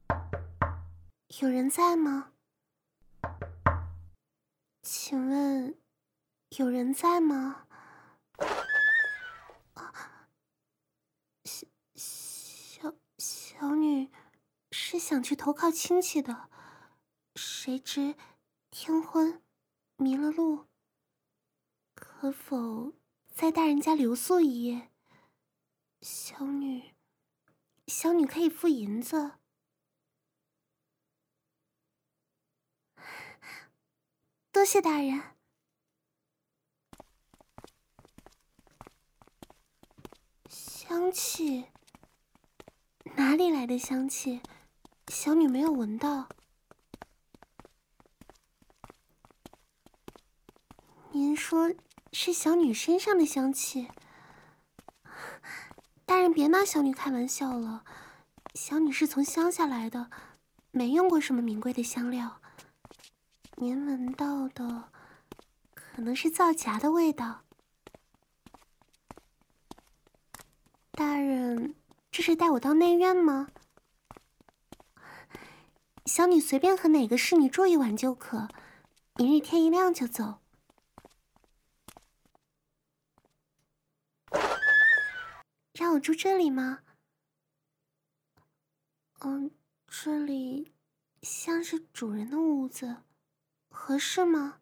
有人在吗？请问有人在吗？小女是想去投靠亲戚的，谁知天昏迷了路，可否在大人家留宿一夜？小女可以付银子。多谢大人。香气？哪里来的香气？小女没有闻到。您说是小女身上的香气？大人别拿小女开玩笑了，小女是从乡下来的，没用过什么名贵的香料。您闻到的可能是皂荚的味道。大人，这是带我到内院吗？小女随便和哪个侍女住一晚就可，明日天一亮就走。让我住这里吗？这里像是主人的屋子，合适吗？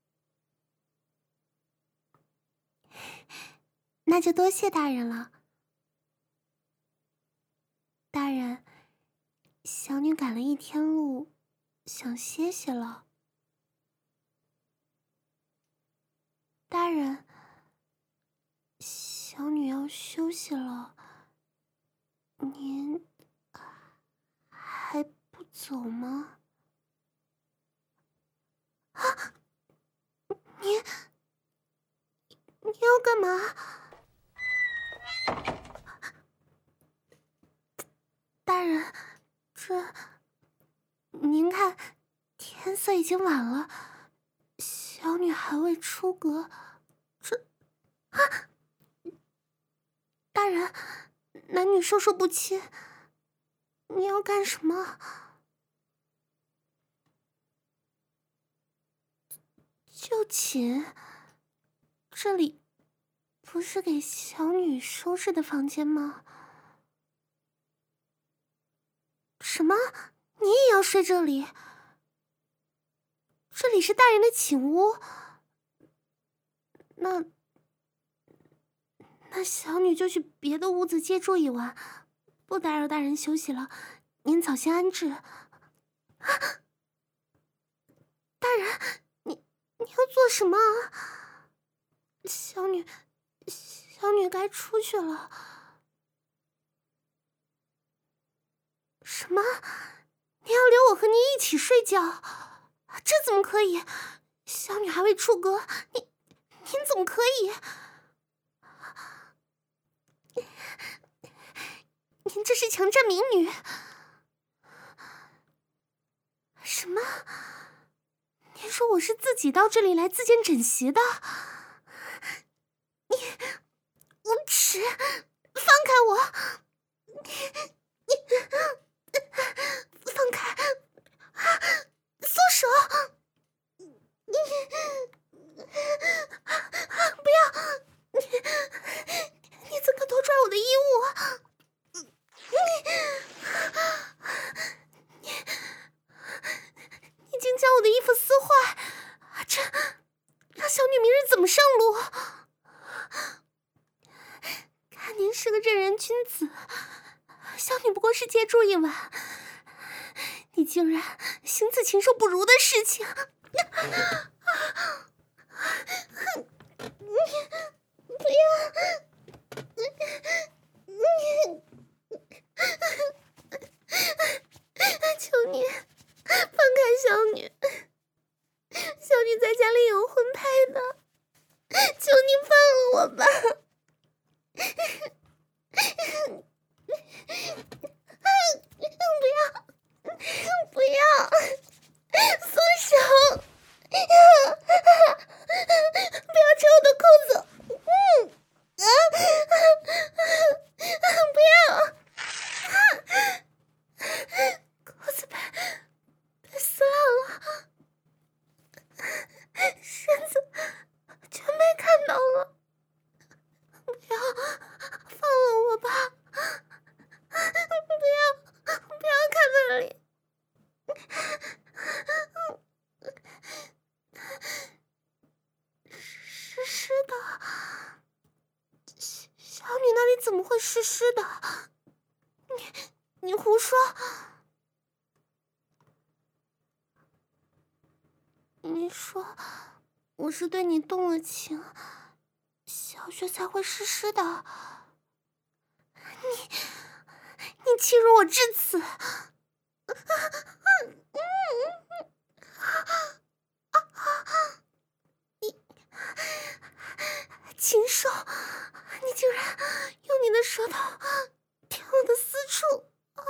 那就多谢大人了。大人，小女赶了一天路，想歇歇了。大人，小女要休息了，您还不走吗？啊！你要干嘛？大人，您看，天色已经晚了，小女还未出阁，大人，男女授受不亲，你要干什么？就寝？这里不是给小女收拾的房间吗？什么？你也要睡这里？这里是大人的寝屋。那小女就去别的屋子借住一晚，不打扰大人休息了。您早些安置。大人，你要做什么啊？小女该出去了。什么？你要留我和你一起睡觉？这怎么可以？小女还未出阁，您怎么可以？您这是强占民女！什么？您说我是自己到这里来自荐枕席的？你无耻！放开我！你放开！松手！不要！你怎敢偷拽我的衣物？你竟将我的衣服撕坏，这让小女明日怎么上路？看您是个正人君子，小女不过是借住一晚，你竟然行此禽兽不如的事情！不要！求你放开小女，小女在家里有婚配的，求你放了我吧！不要！不要！松手！不要扯我的裤子！不要！ 湿湿的。你胡说！你说我是对你动了情，小穴才会湿湿的。你欺辱我至此！禽兽！你竟然用你的舌头舔我的私处！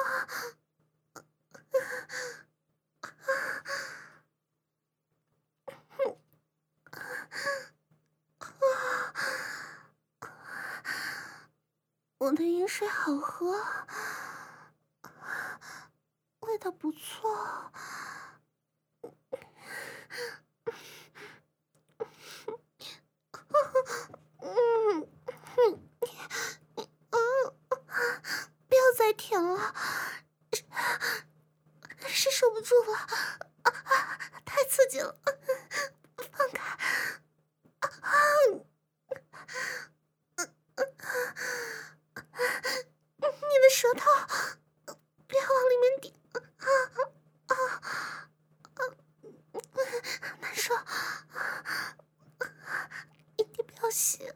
我的饮水好喝，味道不错。不要再舔了，是受不住了，太刺激了，放开！你的舌头不要往里面顶，难受，一定不要吸。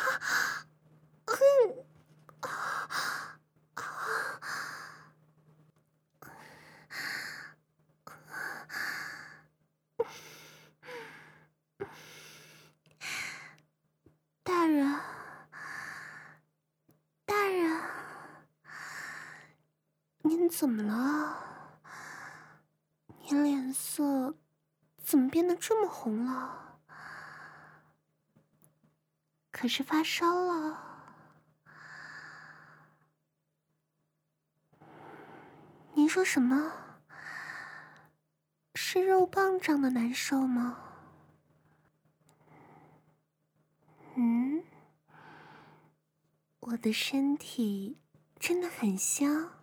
大人，大人，您怎么了？您脸色怎么变得这么红了？可是发烧了？您说什么？是肉棒胀的难受吗？我的身体真的很香。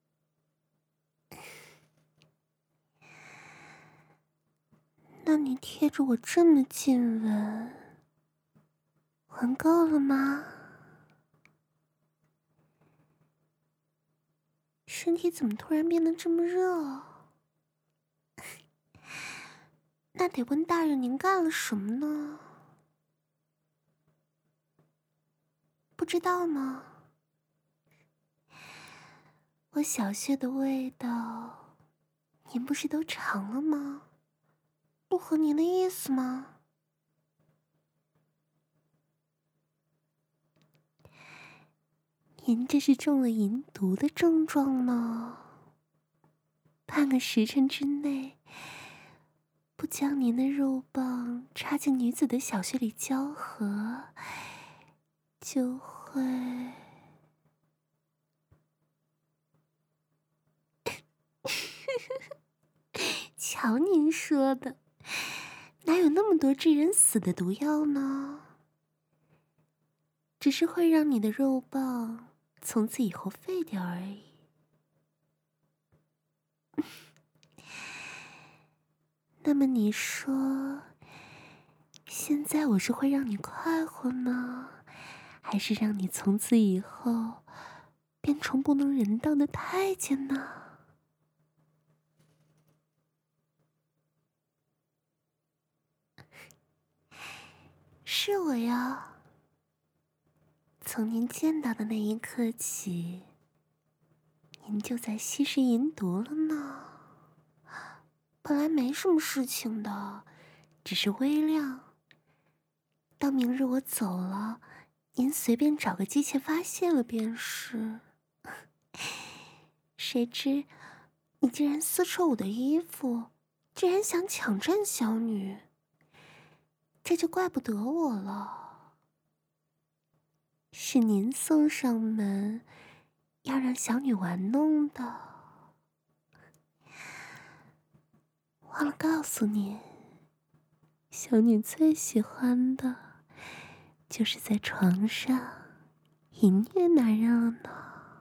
那你贴着我这么近闻，闻够了吗？身体怎么突然变得这么热？那得问大人您干了什么呢？不知道吗？我小穴的味道，您不是都尝了吗？不合您的意思吗？您这是中了淫毒的症状呢。半个时辰之内，不将您的肉棒插进女子的小穴里交合，就会……瞧您说的，哪有那么多致人死的毒药呢？只是会让你的肉棒从此以后废掉而已。那么你说，现在我是会让你快活呢，还是让你从此以后变成不能人道的太监呢？是我呀。从您见到的那一刻起，您就在吸食淫毒了呢。本来没什么事情的，只是微量。到明日我走了，您随便找个机器发泄了便是。谁知你竟然撕扯我的衣服，竟然想抢占小女，这就怪不得我了。是您送上门，要让小女玩弄的。忘了告诉你，小女最喜欢的就是在床上淫虐男人了呢。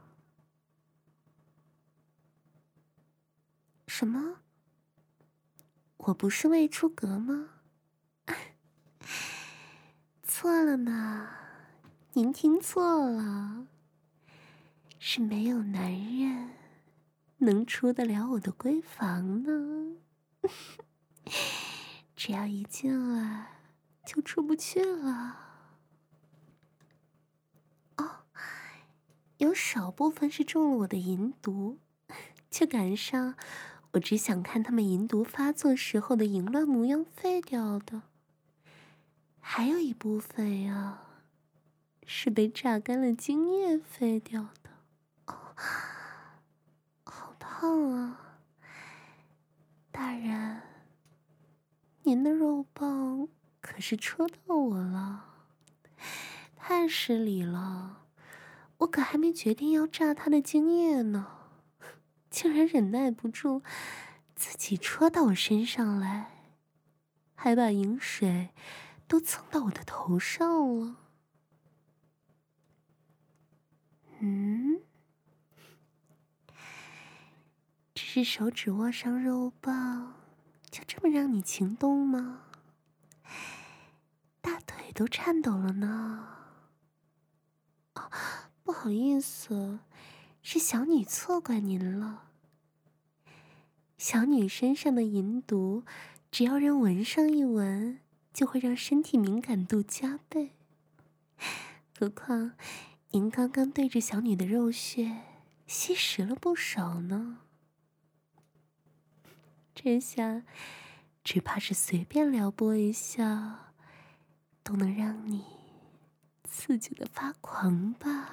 什么？我不是未出阁吗？错了呢，您听错了。 是没有男人能出得了我的闺房呢。只要一进来，就出不去了。哦，有少部分是中了我的银毒，却赶上我只想看他们银毒发作时候的淫乱模样废掉的。还有一部分呀，是被榨干了精液废掉的。哦，好烫啊！大人，您的肉棒可是戳到我了，太失礼了。我可还没决定要榨他的精液呢，竟然忍耐不住自己戳到我身上来，还把饮水都蹭到我的头上了。只是手指握上肉棒，就这么让你情动吗？大腿都颤抖了呢。哦，不好意思，是小女错怪您了。小女身上的银毒，只要人闻上一闻，就会让身体敏感度加倍。何况，您刚刚对着小女的肉穴吸食了不少呢。这下，只怕是随便撩拨一下，都能让你刺激的发狂吧。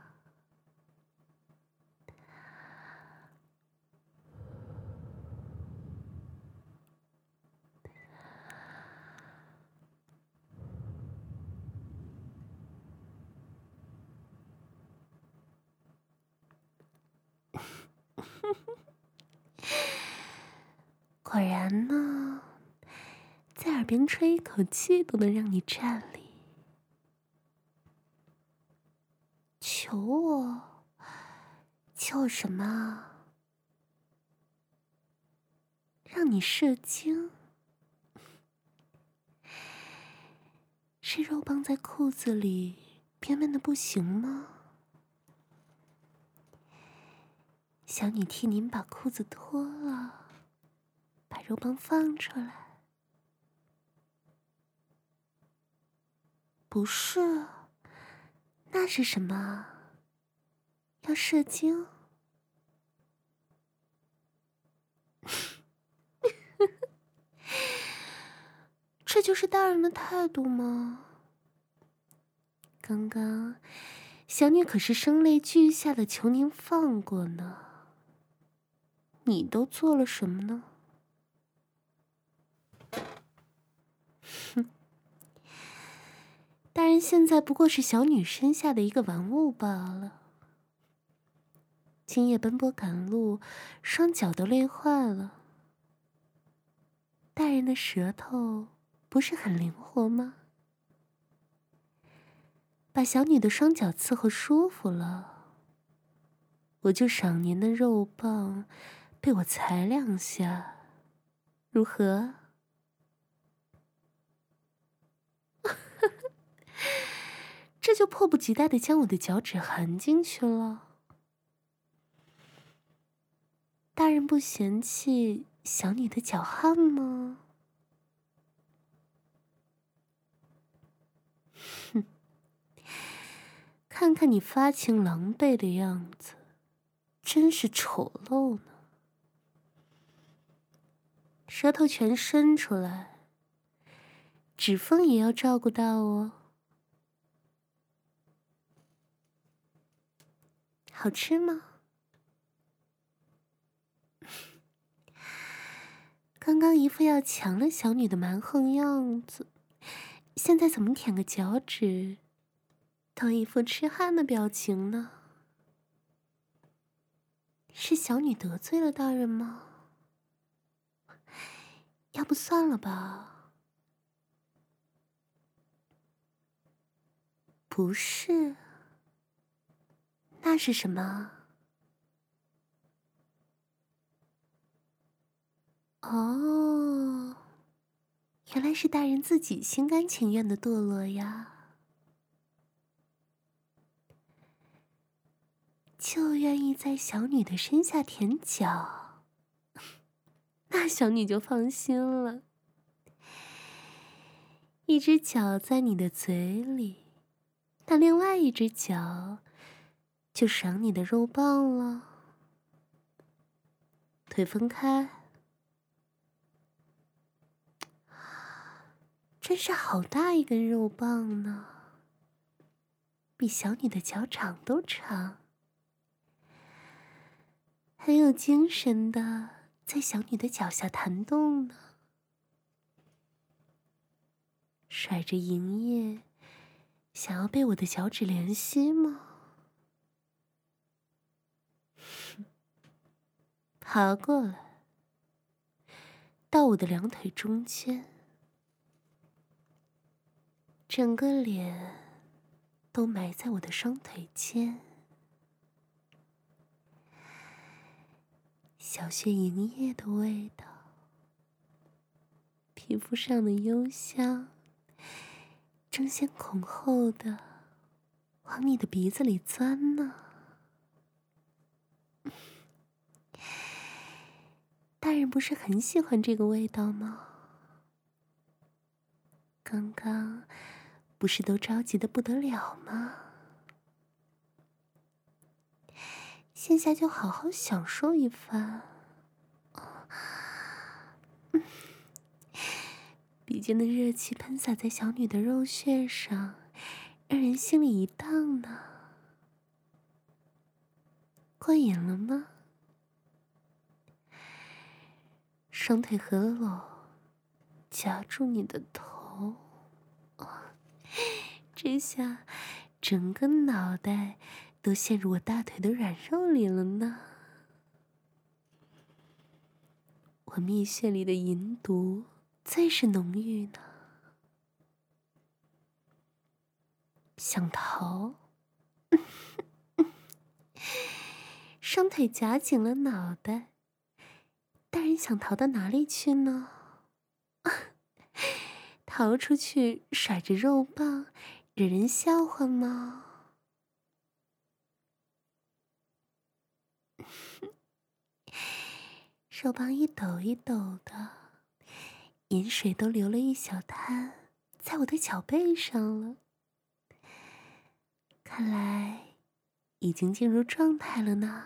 果然呢，在耳边吹一口气都能让你颤栗。求我？求我什么啊？让你射精？是肉棒在裤子里憋闷的不行吗？小女替您把裤子脱了，把肉棒放出来。不是，那是什么？要射精？这就是大人的态度吗？刚刚，小女可是声泪俱下的求您放过呢。你都做了什么呢？哼，大人现在不过是小女身下的一个玩物罢了。今夜奔波赶路，双脚都累坏了。大人的舌头不是很灵活吗？把小女的双脚伺候舒服了，我就赏您的肉棒被我踩两下，如何？这就迫不及待地将我的脚趾含进去了。大人不嫌弃小女的脚汗吗？哼，看看你发情狼狈的样子，真是丑陋呢。舌头全伸出来，指缝也要照顾到哦。好吃吗？刚刚一副要强了小女的蛮横样子，现在怎么舔个脚趾，都一副痴汉的表情呢？是小女得罪了大人吗？要不算了吧。不是，那是什么？哦，原来是大人自己心甘情愿的堕落呀。 就愿意在小女的身下舔脚，那小女就放心了。一只脚在你的嘴里，那另外一只脚就赏你的肉棒了。腿分开，真是好大一根肉棒呢，比小女的脚掌都长。很有精神的在小女的脚下弹动呢，甩着银叶，想要被我的脚趾怜惜吗？爬过来，到我的两腿中间，整个脸都埋在我的双腿间。小穴银叶的味道，皮肤上的幽香，争先恐后的往你的鼻子里钻呢。大人不是很喜欢这个味道吗？刚刚不是都着急的不得了吗？现在就好好享受一番。鼻尖的热气喷洒在小女的肉穴上，让人心里一荡呢。过瘾了吗？双腿合拢，夹住你的头。这下整个脑袋都陷入我大腿的软肉里了呢。我蜜穴里的银毒最是浓郁呢。想逃？双腿夹紧了脑袋，大人想逃到哪里去呢？逃出去甩着肉棒，惹人笑话吗？肉棒一抖一抖的，银水都流了一小滩，在我的脚背上了。看来已经进入状态了呢。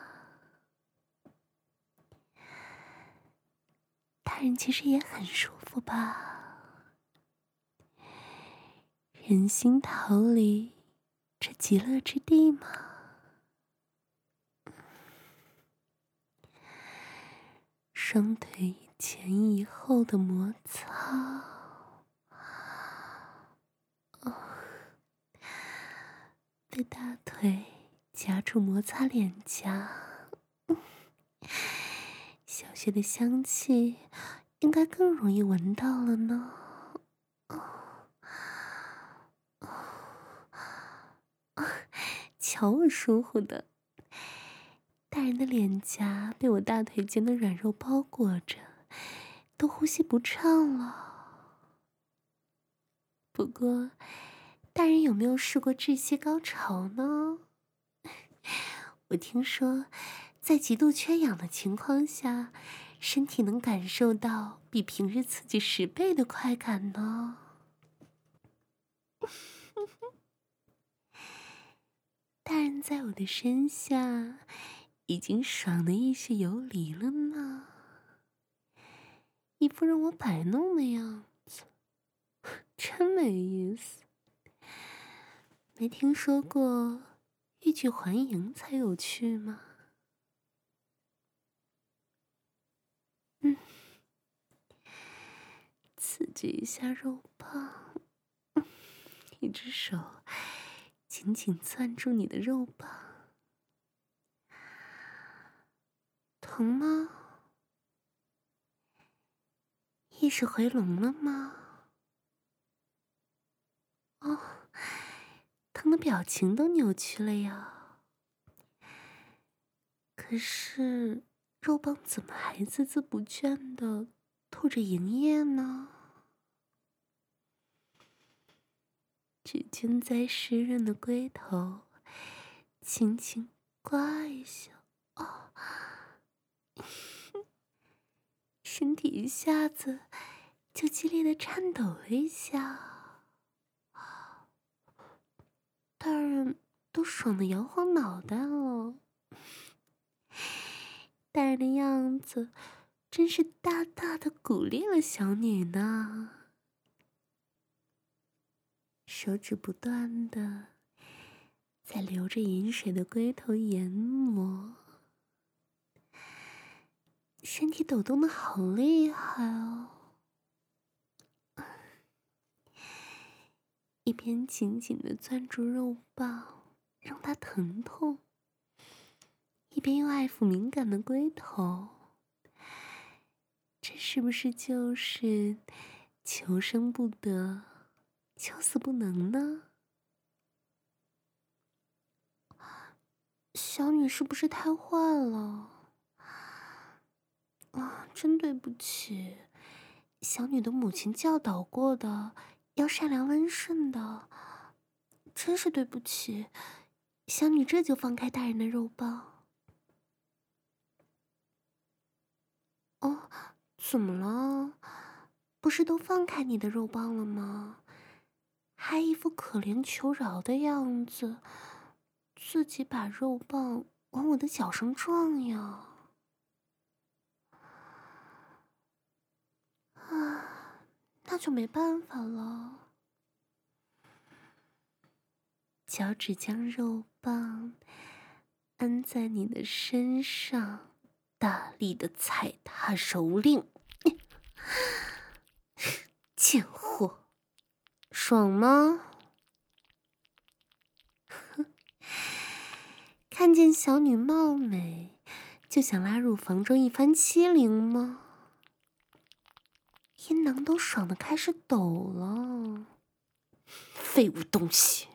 大人其实也很舒服吧？人心桃李，这极乐之地嘛。双腿一前一后的摩擦，被大腿夹住摩擦脸颊，小穴的香气应该更容易闻到了呢。瞧我舒服的，大人的脸颊被我大腿间的软肉包裹着，都呼吸不畅了。不过，大人有没有试过窒息高潮呢？我听说，在极度缺氧的情况下，身体能感受到比平日刺激10倍的快感呢。大人在我的身下已经爽得意识游离了呢，一副让我摆弄的样子，真没意思。没听说过欲拒还迎才有趣吗？刺激一下肉棒，一只手紧紧攥住你的肉棒，疼吗？意识回笼了吗？哦，疼的表情都扭曲了呀。可是肉棒怎么还孜孜不倦地吐着银液呢？指尖在湿润的龟头轻轻刮一下，哦，身体一下子就激烈的颤抖了一下，大人都爽得摇晃脑袋了。大人的样子真是大大的鼓励了小女呢，手指不断的在流着饮水的龟头研磨，身体抖动的好厉害哦。一边紧紧的攥住肉棒，让它疼痛，一边又爱抚敏感的龟头，这是不是就是求生不得，求死不能呢？小女是不是太坏了？啊，真对不起，小女的母亲教导过的，要善良温顺的，真是对不起。小女这就放开大人的肉棒。哦，怎么了？不是都放开你的肉棒了吗？还一副可怜求饶的样子，自己把肉棒往我的脚上撞呀！啊，那就没办法了。脚趾将肉棒按在你的身上，大力的踩踏蹂躏。贱货，爽吗？看见小女貌美，就想拉入房中一番欺凌吗？阴囊都爽得开始抖了，废物东西！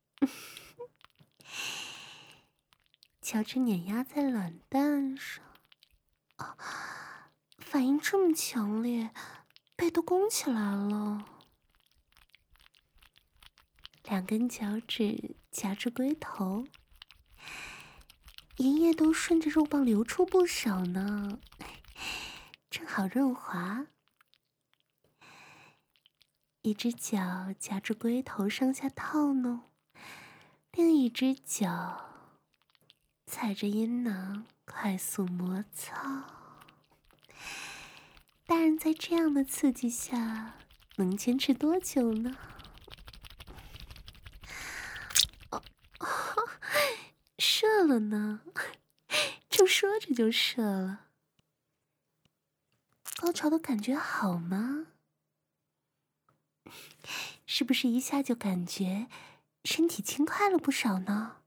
脚趾碾压在卵蛋上，啊，反应这么强烈，背都弓起来了。两根脚趾夹住龟头，银液都顺着肉棒流出不少呢，正好润滑。一只脚夹住龟头上下套弄，另一只脚踩着阴囊快速摩擦。大人在这样的刺激下能坚持多久呢？射了呢，正说着就射了。高潮的感觉好吗？是不是一下就感觉身体轻快了不少呢？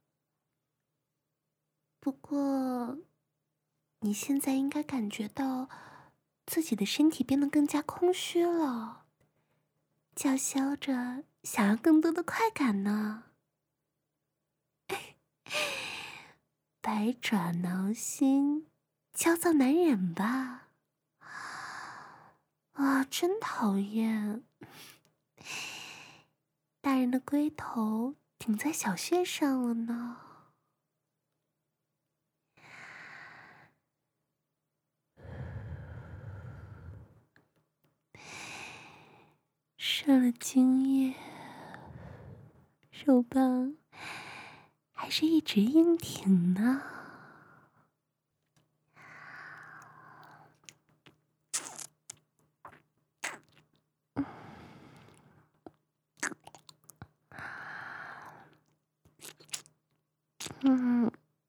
不过，你现在应该感觉到自己的身体变得更加空虚了，叫嚣着想要更多的快感呢。百爪挠心，焦躁难忍吧？啊，真讨厌！大人的龟头顶在小穴上了呢。射了精液，肉棒还是一直硬挺呢。嗯。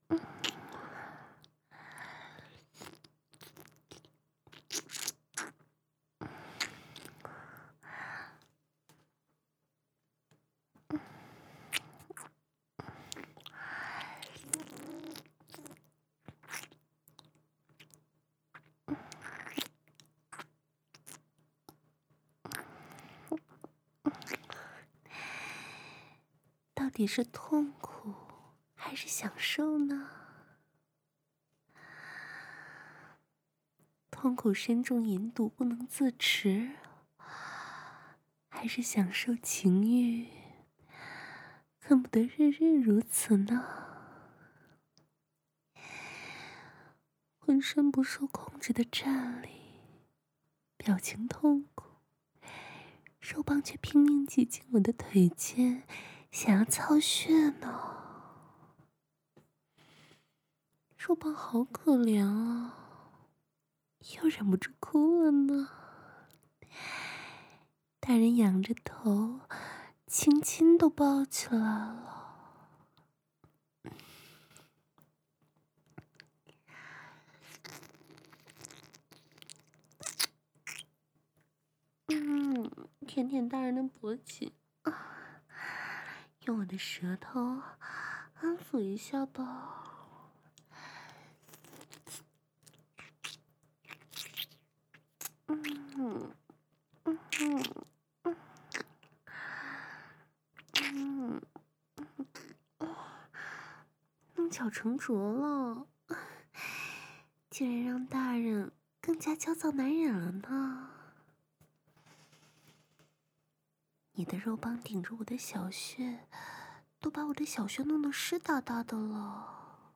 到底是痛苦还是享受呢？痛苦深重淫毒不能自持，还是享受情欲恨不得日日如此呢？ 浑身不受控制的站立，表情痛苦，肉棒却拼命挤进我的腿间，想要操穴呢。肉棒好可怜啊，又忍不住哭了呢。大人仰着头，轻轻地抱起来了。舔舔大人的脖颈，用我的舌头安抚一下吧。弄巧成拙了，竟然让大人更加焦躁难忍了呢。你的肉棒顶着我的小穴，都把我的小穴弄得湿哒哒的了。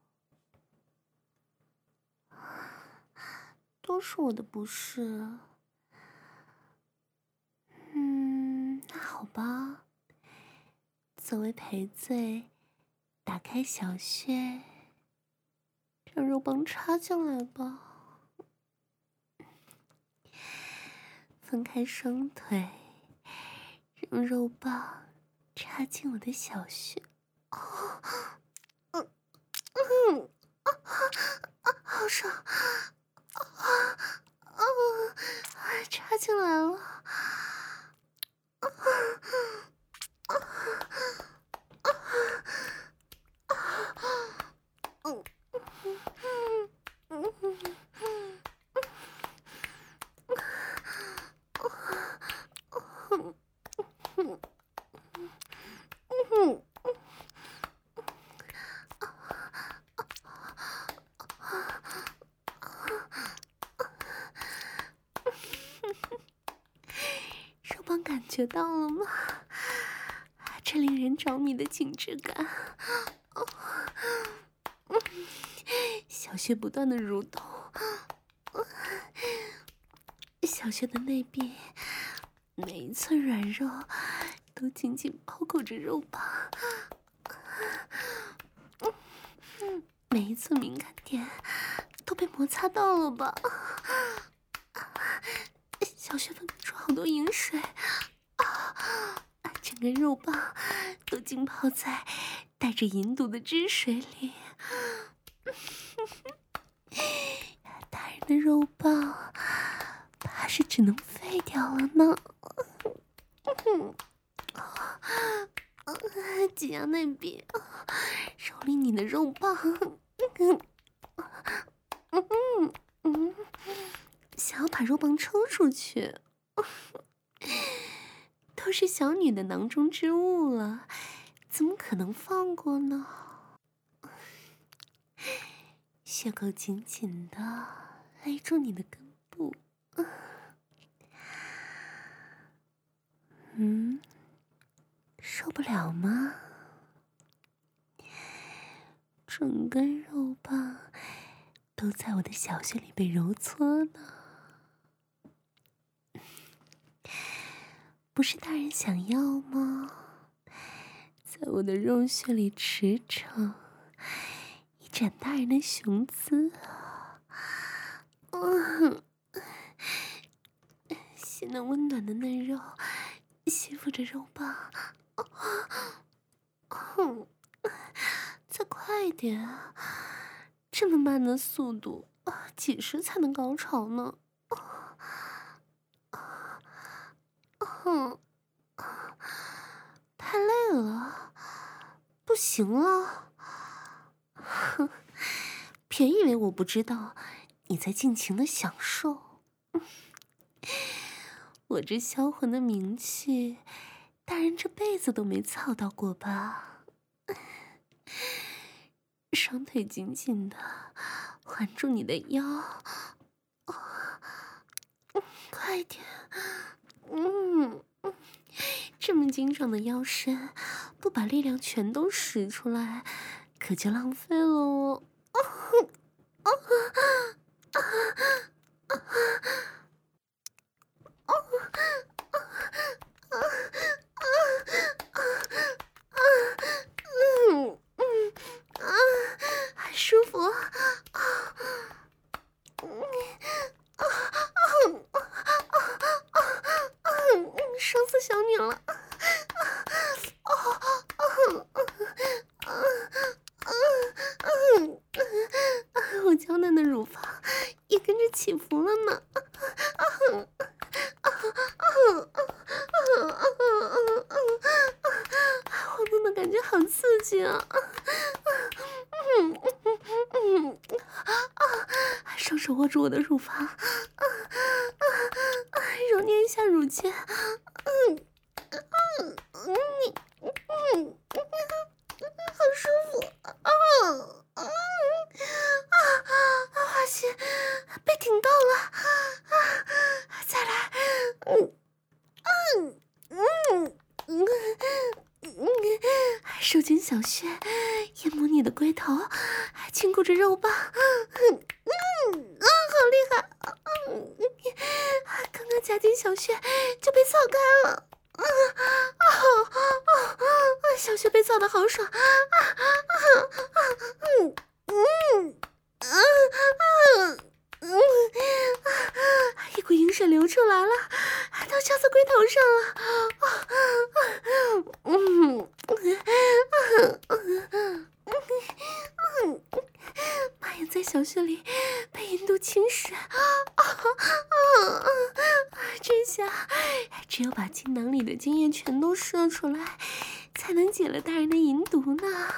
都是我的不是。那好吧，作为赔罪，打开小穴，让肉棒插进来吧。分开双腿，让肉棒插进我的小穴。好爽！插进来了。肉棒感觉到了吗？这令人着迷的紧致感。小穴不断的蠕动，小穴的内壁每一寸软肉都紧紧包裹着肉棒，每一寸敏感点都被摩擦到了吧？小穴分泌出好多饮水，整个肉棒都浸泡在带着银毒的汁水里。大人的肉棒怕是只能废掉了呢。挤压内壁，蹂躏你的肉棒。想要把肉棒抽出去，都是小女的囊中之物了，怎么可能放过呢？血口紧紧的勒住你的根部，受不了吗？整根肉棒都在我的小穴里被揉搓呢。不是大人想要吗？在我的肉穴里驰骋，一展大人的雄姿啊！鲜嫩温暖的嫩肉吸附着肉棒，再快一点啊！这么慢的速度，几时才能高潮呢？太累了，不行了。别以为我不知道你在尽情的享受。我这销魂的名气，大人这辈子都没操到过吧？双腿紧紧的环住你的腰，快点！这么精壮的腰身，不把力量全都使出来，可就浪费了哦。 也跟着起伏了呢。晃动的感觉好刺激啊！双手握住我的乳房，揉捏一下乳尖，好舒服花心被顶到了，再来，手紧小穴，研磨你的龟头，轻鼓着肉棒，好厉害！刚刚夹紧小穴就被操开了，小穴被操的好爽，一股饮水流出来了，都浇在龟头上了。妈呀，在小穴里被阴度侵蚀，这下只有把精囊里的精液全都射出来，才能解了大人的淫毒呢。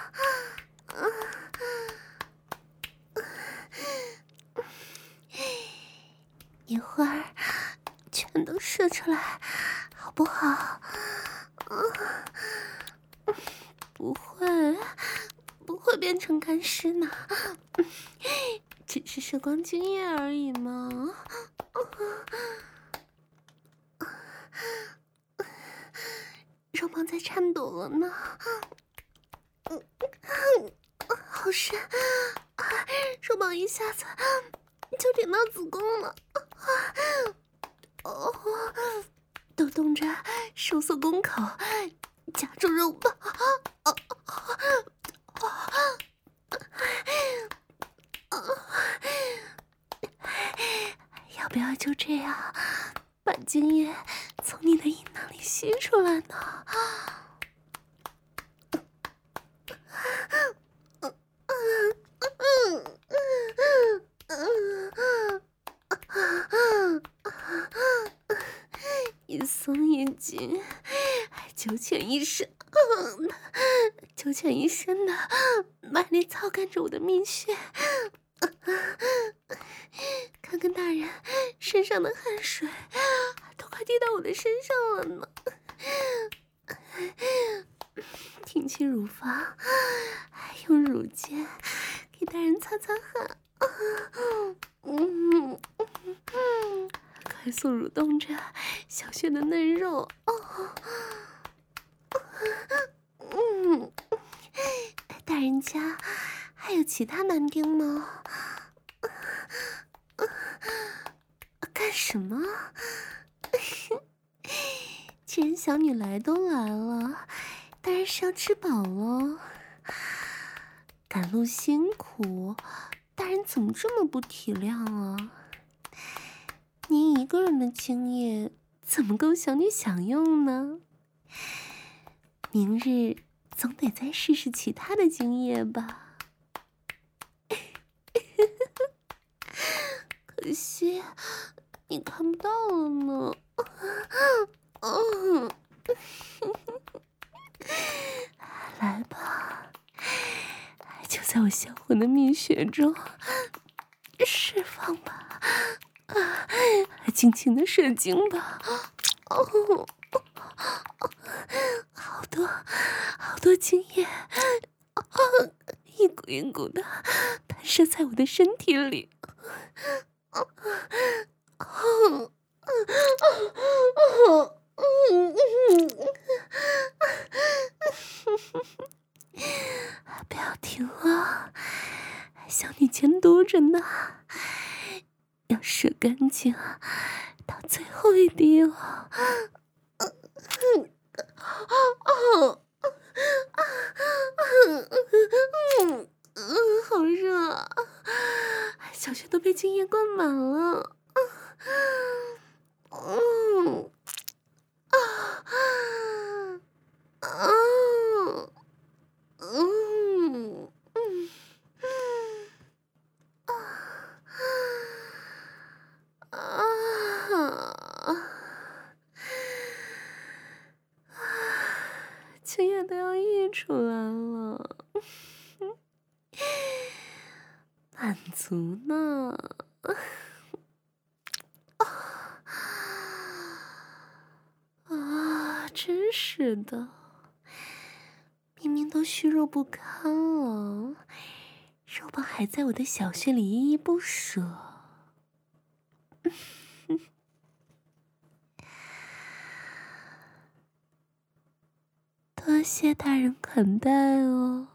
一会儿全都射出来，好不好？不会变成干尸呢，只是射光精液而已嘛。肉棒在颤抖了呢，好深，肉棒一下子就顶到子宫了，抖动着收缩宫口，夹住肉棒，要不要就这样把精液从你的阴囊里吸出来呢？一松一紧，九浅一深，九浅一深的卖力操干着我的蜜穴，看看大人身上的汗水都快滴到我的身上了呢。挺起乳房，用乳尖给大人擦擦汗，快速蠕动着小穴的嫩肉，大人家还有其他男丁吗？干什么？既然小女来都来了，当然是要吃饱了。赶路辛苦，大人怎么这么不体谅啊？您一个人的精液怎么够小女享用呢？明日总得再试试其他的精液吧。可惜你看不到了呢。来吧，就在我销魂的蜜穴中释放吧，尽情的射精吧。好多精液，一股一股的喷射在我的身体里。不要停啊，小女监督着呢，要射干净到最后一滴哦。好热啊，小穴都被精液灌满了。 满足呢。真是的，明明都虚弱不堪了，肉棒还在我的小穴里依依不舍。多谢大人款待哦。